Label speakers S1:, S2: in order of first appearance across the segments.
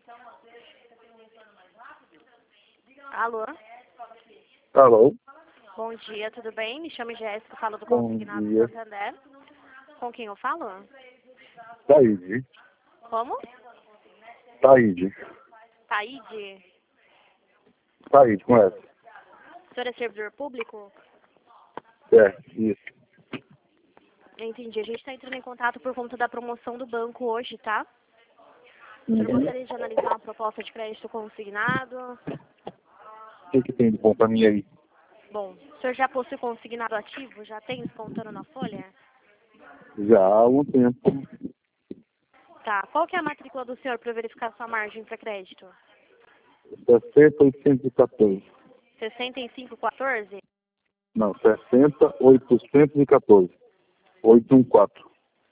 S1: Alô?
S2: Alô?
S1: Bom dia, tudo bem? Me chamo Jéssica, falo do
S2: Bom
S1: Consignado
S2: dia.
S1: Santander. Com quem eu falo?
S2: Taíde.
S1: Como?
S2: Taíde.
S1: Taíde?
S2: Taíde, com essa.
S1: O senhor é servidor público?
S2: É, isso.
S1: Entendi. A gente está entrando em contato por conta da promoção do banco hoje, tá? O senhor gostaria de analisar uma proposta de crédito consignado?
S2: O que tem de bom pra mim aí?
S1: Bom, o senhor já possui consignado ativo? Já tem descontando na folha?
S2: Já há algum tempo.
S1: Tá. Qual que é a matrícula do senhor para verificar sua margem para crédito?
S2: 60,814.
S1: 6514?
S2: Não, 60,814. 814.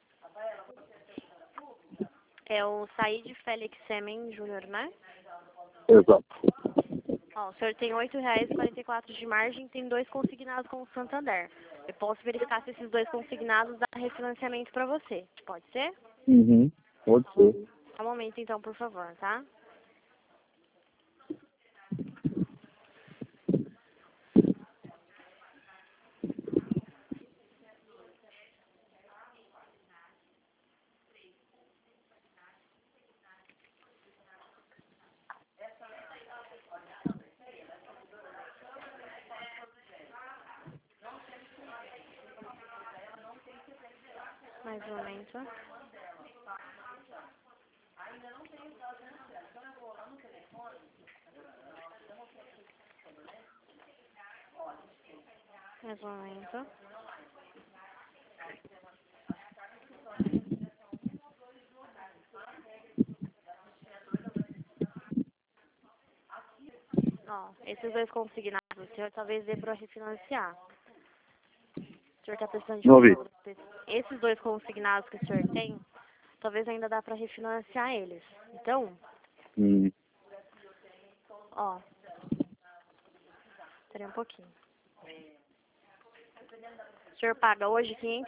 S1: É o Said Félix Semen Júnior, né?
S2: Exato.
S1: Ó, o senhor tem R$ 8,44 de margem, tem 2 consignados com o Santander. Eu posso verificar se esses 2 consignados dá refinanciamento para você. Pode ser?
S2: Uhum. Pode ser.
S1: Só um momento então, por favor, tá? Mais um momento. Mais um momento. Ó, esses 2 consignados, o senhor talvez dê para refinanciar. O senhor está precisando de
S2: Não
S1: algum
S2: ouvi.
S1: valor específico. Esses 2 consignados que o senhor tem, talvez ainda dá para refinanciar eles. Então, ó, espera um pouquinho. O senhor paga hoje R$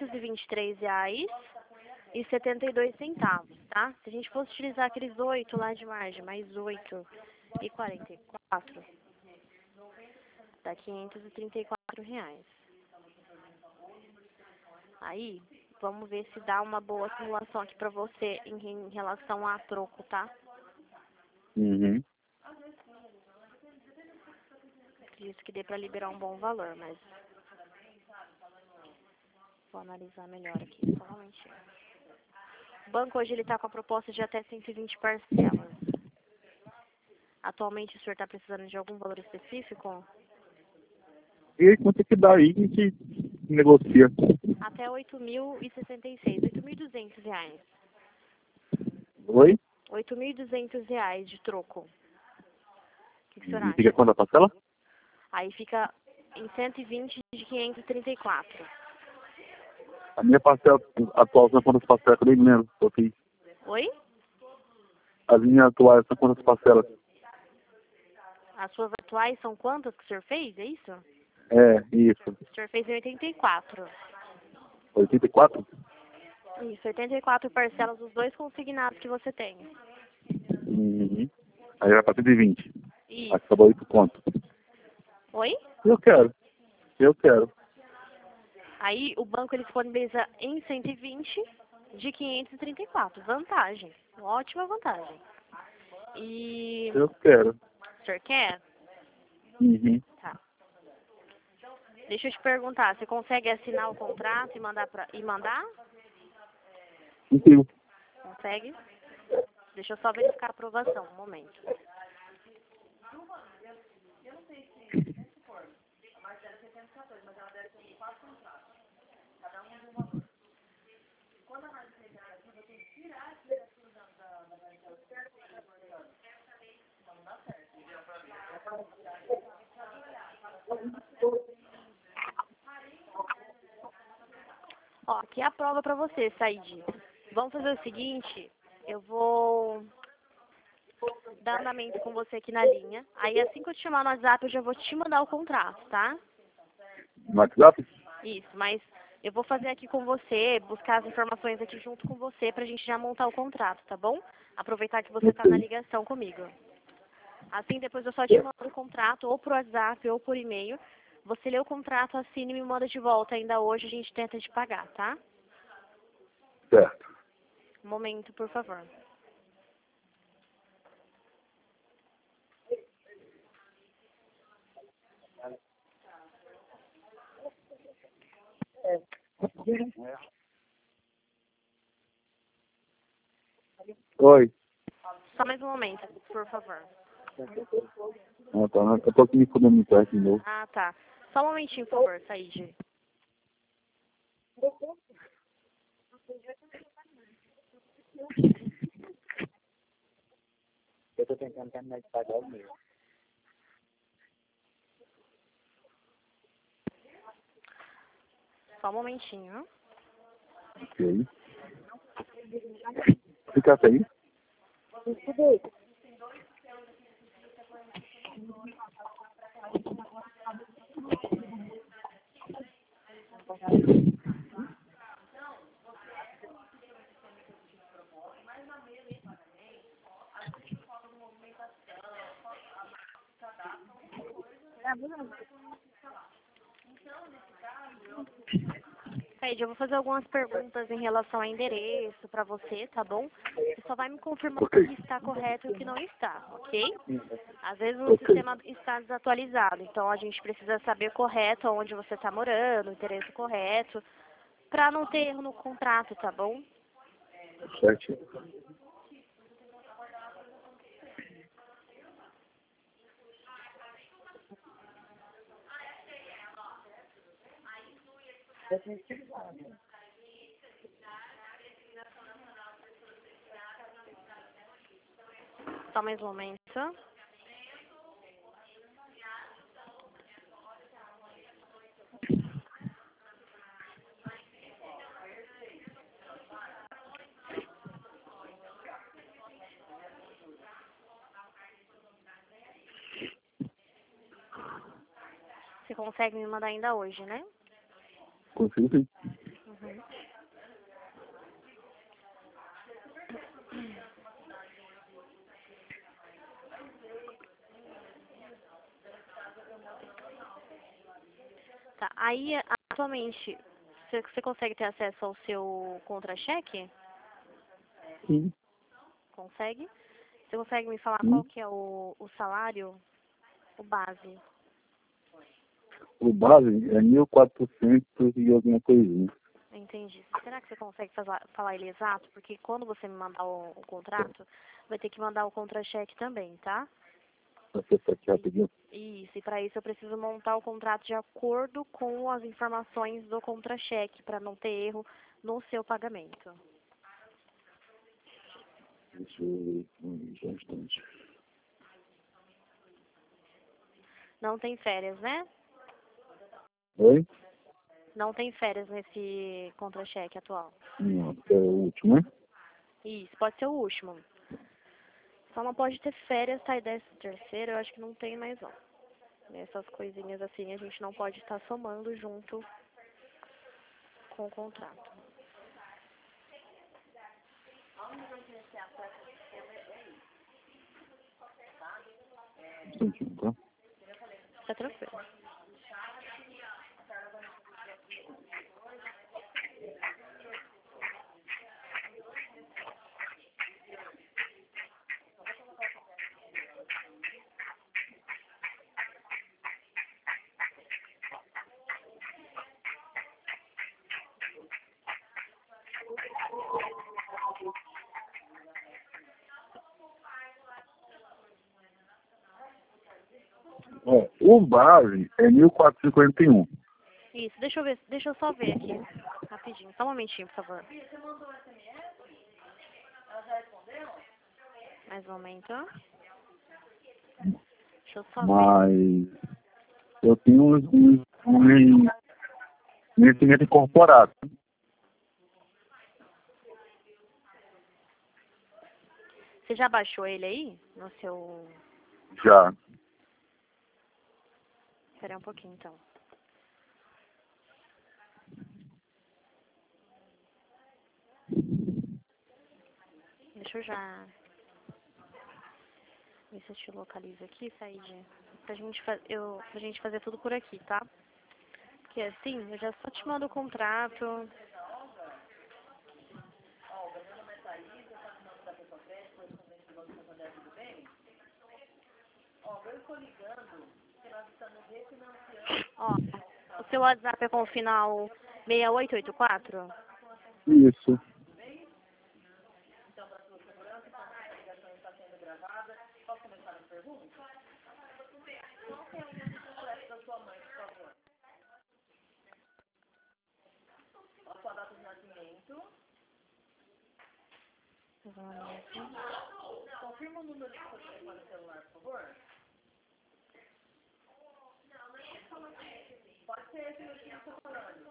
S1: 523,72, tá? Se a gente fosse utilizar aqueles 8 lá de margem, mais 8,44, dá R$ 534. Aí, vamos ver se dá uma boa simulação aqui pra você em relação a troco, tá?
S2: Uhum.
S1: Acredito que dê pra liberar um bom valor, mas vou analisar melhor aqui, só um momentinho. O banco hoje ele tá com a proposta de até 120 parcelas. Atualmente o senhor tá precisando de algum valor específico?
S2: E aí, quanto é que dá aí que a gente negocia?
S1: Até 8.066, R$ 8.200.
S2: Oi?
S1: R$ 8.200 de troco. O que o senhor
S2: E fica
S1: acha?
S2: quanto a parcela?
S1: Aí fica em 120 de 534.
S2: A minha parcela atual são quantas parcelas? Eu nem lembro. Ok.
S1: Oi?
S2: As minhas atuais são quantas parcelas?
S1: As suas atuais são quantas que o senhor fez, é isso?
S2: É, isso.
S1: O senhor fez em 84.
S2: 84?
S1: Isso, 84 parcelas dos 2 consignados que você tem.
S2: Uhum. Aí vai pra 120.
S1: Isso.
S2: Aí acabou 8 conto.
S1: Oi?
S2: Eu quero. Eu quero.
S1: Aí o banco ele disponibiliza em 120 de 534. Vantagem. Ótima vantagem. E
S2: Eu quero.
S1: o senhor quer?
S2: Uhum.
S1: Tá. Deixa eu te perguntar, você consegue assinar o contrato e mandar?
S2: Consigo.
S1: Consegue? Deixa eu só verificar a aprovação, um momento. Ó, aqui é a prova pra você, Said. Vamos fazer o seguinte, eu vou dar andamento com você aqui na linha. Aí assim que eu te chamar no WhatsApp, eu já vou te mandar o contrato, tá?
S2: No WhatsApp?
S1: Isso, mas Eu vou fazer aqui com você, buscar as informações aqui junto com você pra gente já montar o contrato, tá bom? Aproveitar que você tá na ligação comigo. Assim, depois eu só te mando o contrato, ou por WhatsApp ou por e-mail. Você lê o contrato, assina e me manda de volta. Ainda hoje a gente tenta te pagar, tá?
S2: Certo.
S1: Um momento, por favor.
S2: Oi.
S1: Só mais um momento, por favor.
S2: Ah, tá. Eu tô aqui me comunicando aqui de novo.
S1: Ah, tá. Só um momentinho, por favor, Said.
S3: Eu tô tentando terminar de pagar o meu.
S1: Só um momentinho.
S2: Ok. Fica aí.
S1: Said, eu vou fazer algumas perguntas em relação ao endereço pra você, tá bom? Você só vai me confirmar o que está correto e o que não está, ok? Às vezes o sistema está desatualizado, então a gente precisa saber correto onde você está morando, o endereço correto, pra não ter erro no contrato, tá bom?
S2: Certo.
S1: Só mais um momento. Você consegue me mandar ainda hoje, né?
S2: Consigo sim.
S1: Uhum. Tá, aí atualmente, você consegue ter acesso ao seu contra-cheque?
S2: Sim.
S1: Consegue? Você consegue me falar qual
S2: Sim.
S1: que é o salário, o base?
S2: O base é 1.400 e alguma coisinha.
S1: Entendi. Será que você consegue falar ele exato? Porque quando você me mandar o contrato, vai ter que mandar o contra-cheque também, tá?
S2: Você tá aqui rapidinho.
S1: Isso, e para isso eu preciso montar o contrato de acordo com as informações do contra-cheque, para não ter erro no seu pagamento.
S2: Deixa eu ver só um instante.
S1: Não tem férias, né?
S2: Oi?
S1: Não tem férias nesse contra-cheque atual.
S2: Não, é o último, né?
S1: Isso, pode ser o último. Só não pode ter férias, tá? E 13º, eu acho que não tem mais não. Essas coisinhas assim a gente não pode estar somando junto com o contrato.
S2: Um instantinho, tá?
S1: Tá tranquilo.
S2: Ó, o base é 1.451.
S1: Isso, deixa eu só ver aqui. Rapidinho, só um momentinho, por favor. Mais um momento. Deixa eu só ver.
S2: Mas eu tenho um investimento incorporado.
S1: Você já baixou ele aí? No seu...
S2: Já.
S1: Espera um pouquinho, então. deixa eu já ver se eu te localizo aqui, Said. Pra gente fazer tudo por aqui, tá? Porque assim, eu já só te mando o contrato. Ó, o seu WhatsApp é com o final 6884?
S2: Isso.
S1: Confirma o número do seu telefone celular, por favor. Pode ser esse aqui que eu tô falando.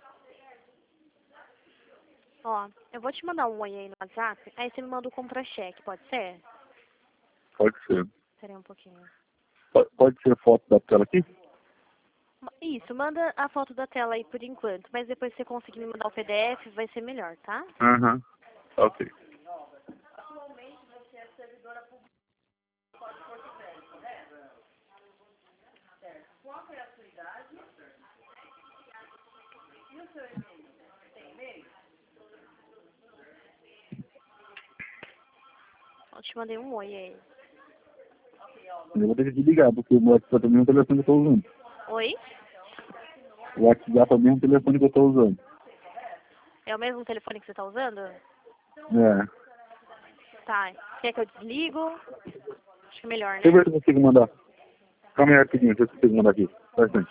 S1: Ó, eu vou te mandar um oi aí no WhatsApp, aí você me manda o contra-cheque, pode ser?
S2: Pode ser.
S1: Espera aí um pouquinho.
S2: Pode ser foto da tela aqui?
S1: Isso, manda a foto da tela aí por enquanto, mas depois se você conseguir me mandar o PDF, vai ser melhor, tá?
S2: Aham. Ok.
S1: Atualmente você é servidora pública do Código de Porto Velho, correto? Certo. Qual é a sua idade? E o seu e-mail? Tem e-mail? Eu te mandei um oi aí.
S2: Eu vou ter que desligar, porque o WhatsApp é o mesmo telefone que eu tô usando.
S1: Oi?
S2: O WhatsApp é o mesmo telefone que eu tô usando.
S1: É o mesmo telefone que você tá usando?
S2: É.
S1: Tá. Quer que eu desligo? Acho que é melhor,
S2: Deixa eu
S1: né?
S2: ver se eu consigo mandar. Calma aí rapidinho, deixa eu ver se eu consigo mandar aqui. Bastante.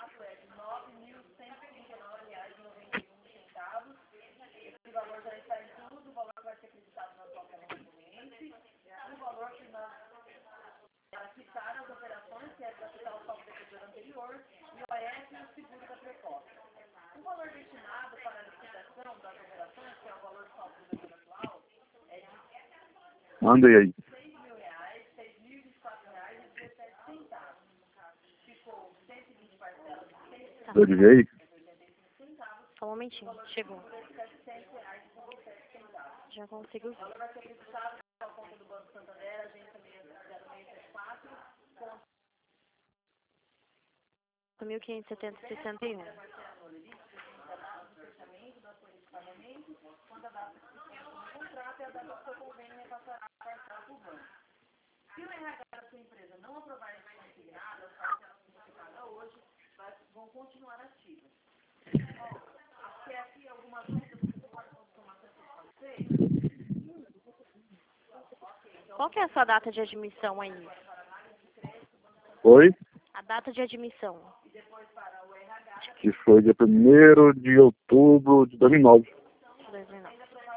S2: Manda aí.
S1: Tá.
S2: Deu de ver aí?
S1: Só um momentinho. Chegou. Já consigo ver. 1.570,61. Qual que é a sua data de admissão aí?
S2: Oi?
S1: A data de admissão.
S2: Que foi dia 1º de outubro de 2009.
S1: 2009.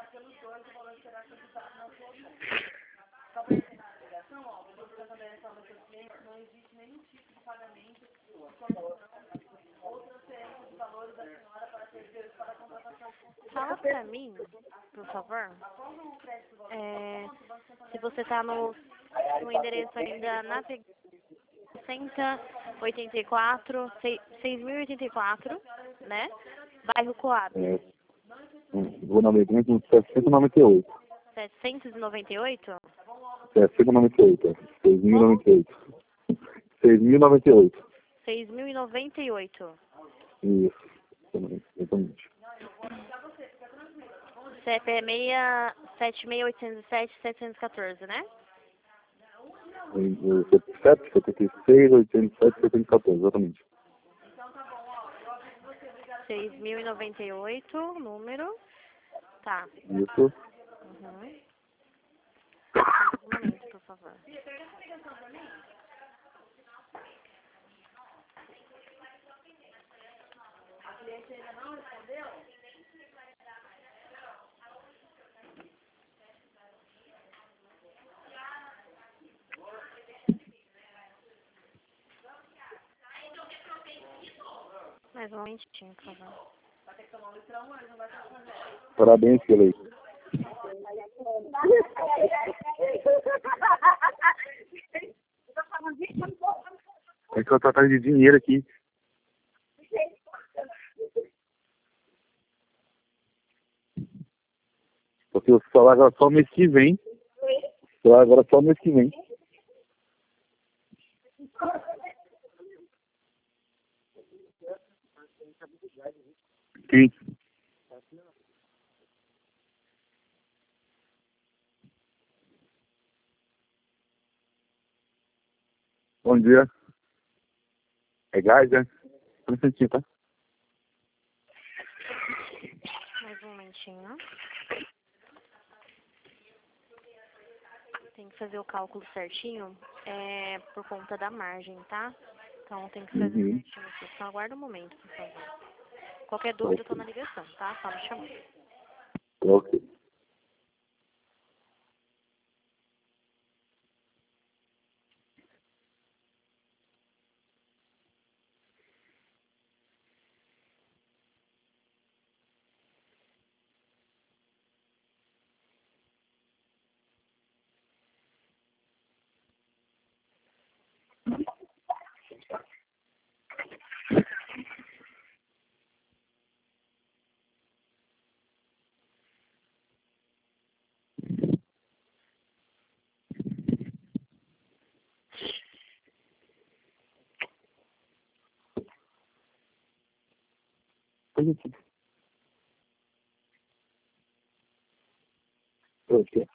S1: Fala pra mim, por favor, se você tá no endereço ainda na 684, 6.084, né? Bairro Coab.
S2: É. Vou na medida com 798.
S1: 798?
S2: 798, é. 6.098. 6.098.
S1: 6.098.
S2: Isso. Exatamente.
S1: CEP é 76.807.714, né?
S2: 77, 76, 87, 714, exatamente.
S1: 6.098, número. Tá.
S2: Isso.
S1: Uhum. Um momento, por favor. Mais um momentinho, por favor.
S2: Parabéns, Kelly. É que eu tô atrás de dinheiro aqui. Porque o salário é só mês que vem. Só agora só mês que vem. Sim. Bom dia. É gás, né? Não senti, tá?
S1: Mais um momentinho. Tem que fazer o cálculo certinho, por conta da margem, tá? Então tem que fazer certinho aqui. Só aguarda um momento, por favor. Qualquer dúvida eu tô na ligação, tá? Só me chamar.
S2: Ok. Positivo. Ok.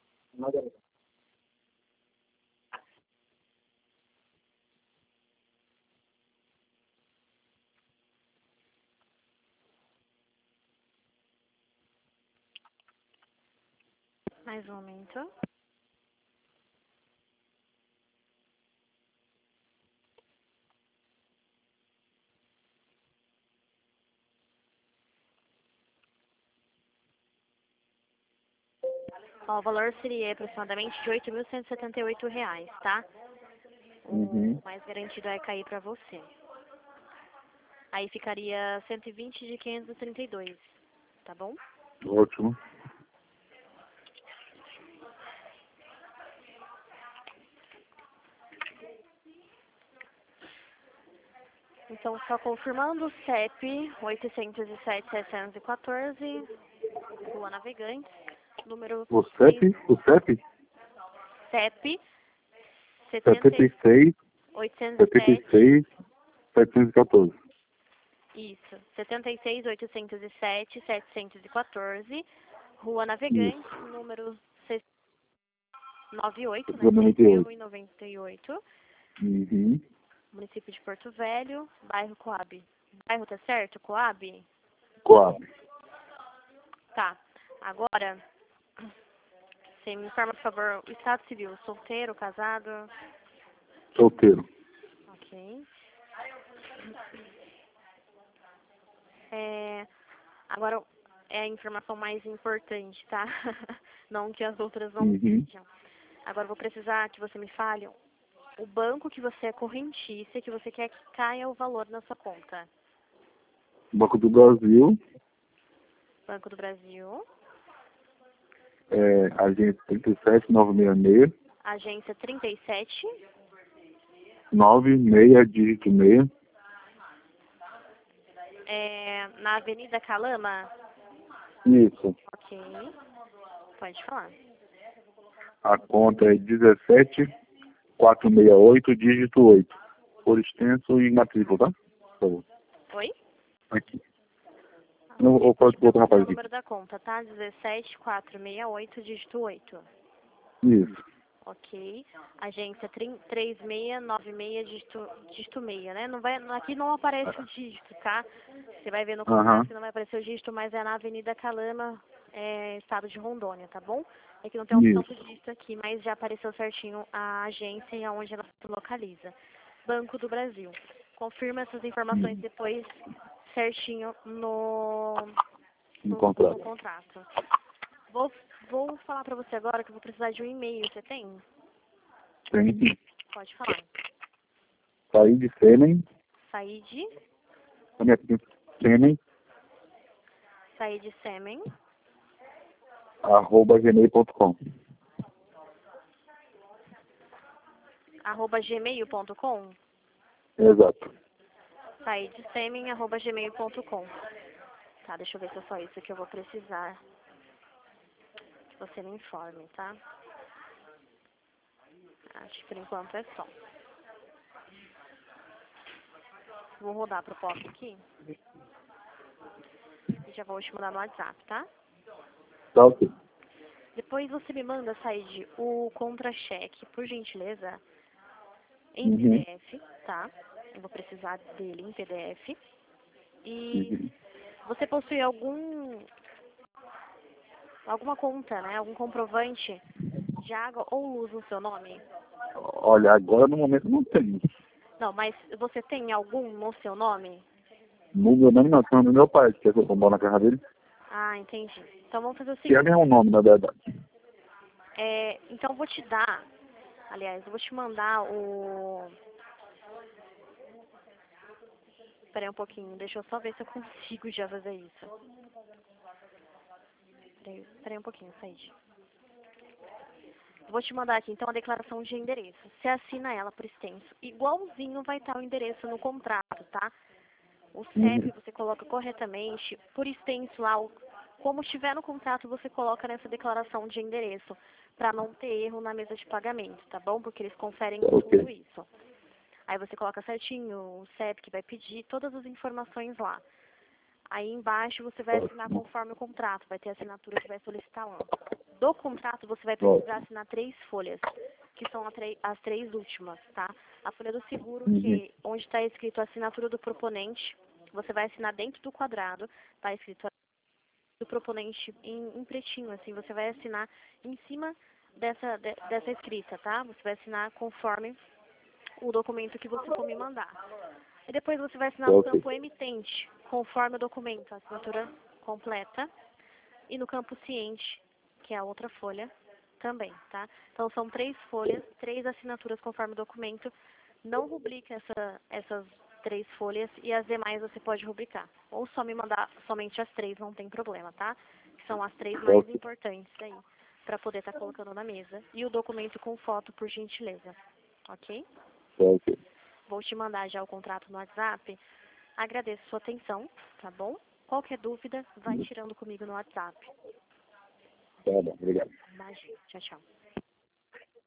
S1: Mais um momento. Ó, o valor seria aproximadamente de R$ 8.178, tá? O mais garantido é cair pra você. Aí ficaria 120 de 532, tá bom?
S2: Ótimo.
S1: Então, só confirmando, CEP 807-714, Rua Navegantes, número
S2: O CEP? O CEP?
S1: CEP
S2: 76,
S1: 807,
S2: 76, 714.
S1: isso, 76-807-714, Rua Navegantes,
S2: Isso.
S1: número 98, né?
S2: 98.
S1: 98,
S2: Uhum.
S1: município de Porto Velho, bairro Coab. Bairro tá certo? Coab?
S2: Coab.
S1: Tá. Agora, você me informa, por favor, o estado civil, solteiro, casado?
S2: Solteiro.
S1: Ok. Agora, é a informação mais importante, tá? Não que as outras não sejam. Agora, eu vou precisar que você me fale o banco que você é correntícia, que você quer que caia o valor na sua conta.
S2: Banco do Brasil,
S1: Banco do Brasil,
S2: agência 37966,
S1: agência 37,
S2: 96, dígito 6.
S1: na Avenida Calama.
S2: Isso.
S1: Ok, pode falar.
S2: A conta é 17468, dígito 8. Por extenso e matrícula, tá? Por favor.
S1: Oi?
S2: Aqui. Não, eu posso botar o rapaz
S1: O
S2: aqui.
S1: número da conta, tá? 17468, dígito 8.
S2: Isso.
S1: Ok. Agência 3696, dígito 6, né? Não vai, aqui não aparece o dígito, tá? Você vai ver no contrato que não vai aparecer o dígito, mas é na Avenida Calama, estado de Rondônia, tá bom? É que não tem a opção do dígito aqui, mas já apareceu certinho a agência e aonde ela se localiza. Banco do Brasil. Confirma essas informações depois certinho no contrato. Vou falar pra você agora que eu vou precisar de um e-mail. Você tem?
S2: Tem.
S1: Pode falar.
S2: Saí de Sêmen.
S1: Sair de
S2: Sêmen,
S1: sêmen,
S2: @gmail.com.
S1: @gmail.com.
S2: Exato.
S1: Sair de sêmen, @gmail.com. Tá, deixa eu ver se é só isso que eu vou precisar. Que você me informe, tá? Acho que por enquanto é só. Vou rodar a proposta aqui. E já vou te mandar no WhatsApp, tá?
S2: Tá ok.
S1: Depois você me manda, Said, o contra-cheque, por gentileza, em PDF, tá? Eu vou precisar dele em PDF. E você possui alguma conta, né? Algum comprovante de água ou luz no seu nome?
S2: Olha, agora no momento não tem.
S1: Não, mas você tem algum no seu nome?
S2: No meu nome não, tem no meu pai, que é que eu moro na casa dele.
S1: Ah, entendi. Então vamos fazer o
S2: Que é
S1: seguinte.
S2: mesmo nome, na verdade.
S1: Então eu vou te dar, aliás, eu vou te mandar o... Espera aí um pouquinho, deixa eu só ver se eu consigo já fazer isso. Espera aí um pouquinho, Said. Vou te mandar aqui, então, a declaração de endereço. Você assina ela por extenso. Igualzinho vai estar o endereço no contrato, tá? O CEP você coloca corretamente. Por extenso lá, como estiver no contrato, você coloca nessa declaração de endereço. Para não ter erro na mesa de pagamento, tá bom? Porque eles conferem tudo isso. Aí você coloca certinho o CEP que vai pedir, todas as informações lá. Aí embaixo você vai assinar conforme o contrato, vai ter a assinatura que vai solicitar lá. Do contrato você vai precisar assinar 3 folhas, que são as 3 últimas, tá? A folha do seguro, que onde está escrito a assinatura do proponente, você vai assinar dentro do quadrado, está escrito a do proponente em pretinho, assim, você vai assinar em cima dessa escrita, tá? Você vai assinar conforme o documento que você for me mandar. E depois você vai assinar no campo emitente, conforme o documento, a assinatura completa. E no campo ciente, que é a outra folha, também, tá? Então são 3 folhas, 3 assinaturas conforme o documento. Não rubrique essas 3 folhas e as demais você pode rubricar. Ou só me mandar somente as 3, não tem problema, tá? Que são as 3 mais importantes aí, para poder estar colocando na mesa. E o documento com foto, por gentileza. Ok?
S2: Ok.
S1: Vou te mandar já o contrato no WhatsApp. Agradeço sua atenção, tá bom? Qualquer dúvida, vai tirando comigo no WhatsApp.
S2: Tá bom, obrigado.
S1: Imagina. Tchau, tchau.